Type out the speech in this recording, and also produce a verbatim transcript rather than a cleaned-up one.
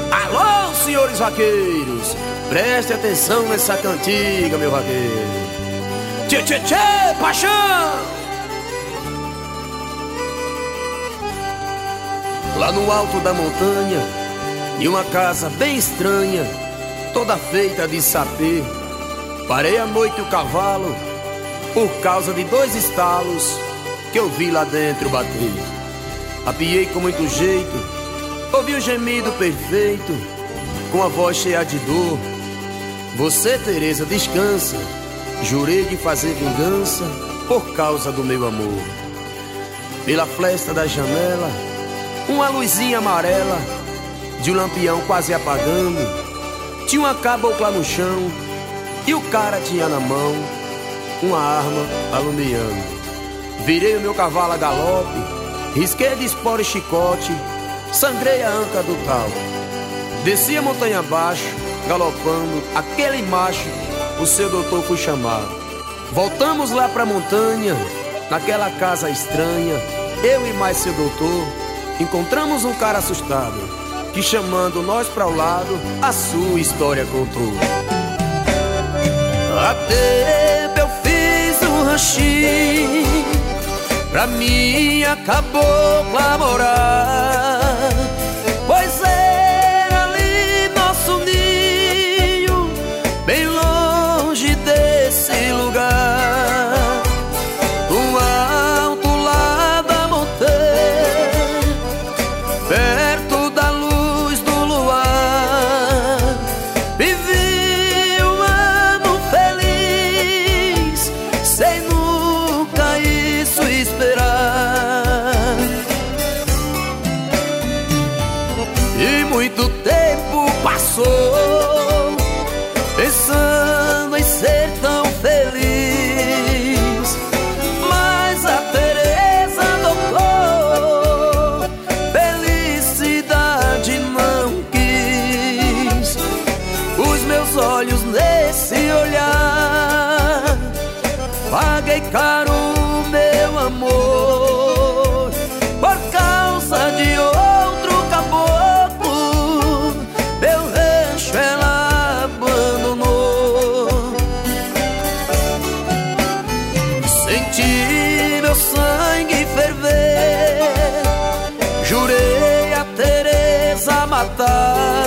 Alô, senhores vaqueiros, preste atenção nessa cantiga, meu vaqueiro. Tchê, tchê, tchê, paixão! Lá no alto da montanha, em uma casa bem estranha, toda feita de sapê, parei à noite o cavalo por causa de dois estalos que eu vi lá dentro bater. Apiei com muito jeito, ouvi um gemido perfeito, com a voz cheia de dor. Você, Teresa, descansa, jurei de fazer vingança por causa do meu amor. Pela fresta da janela, uma luzinha amarela de um lampião quase apagando, tinha uma cabocla no chão e o cara tinha na mão uma arma alumiando. Virei o meu cavalo a galope, risquei de espora e chicote, sangrei a anca do tal. Desci a montanha abaixo, galopando, aquele macho, o seu doutor foi chamar. Voltamos lá pra montanha, naquela casa estranha, eu e mais seu doutor, encontramos um cara assustado, que chamando nós pra o lado, a sua história contou. Há tempo eu fiz um ranchinho pra minha cabocla morar, pois era ali nosso ninho, bem longe desse lugar. No alto lá da montanha, perto da luz do luar, vivi um ano feliz, sem nunca isso esperar. E muito tempo passou, pensando em ser tão feliz, mas a Teresa doutor, felicidade não quis. Os meus olhos nesse olhar, paguei caro o meu amor, por causa de outro caboclo, meu rancho ela abandonou. Senti meu sangue ferver, jurei a Teresa matar.